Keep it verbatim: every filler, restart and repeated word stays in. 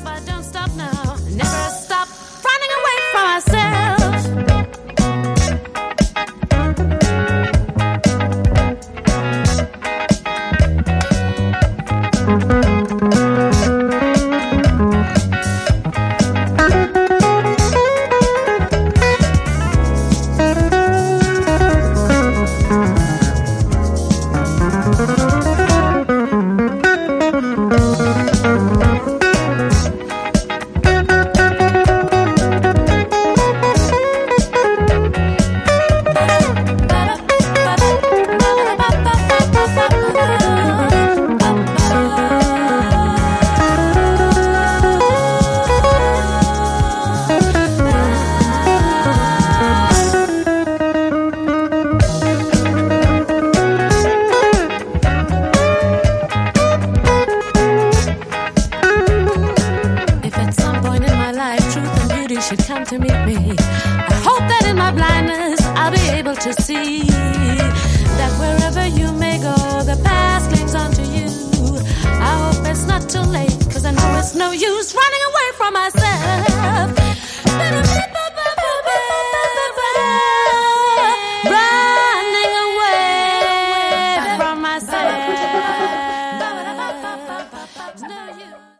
but don't stop now. Never stop running away from ourselves. Should come to meet me. I hope that in my blindness I'll be able to see that wherever you may go, the past clings on to you. I hope it's not too late, cause I know it's no use.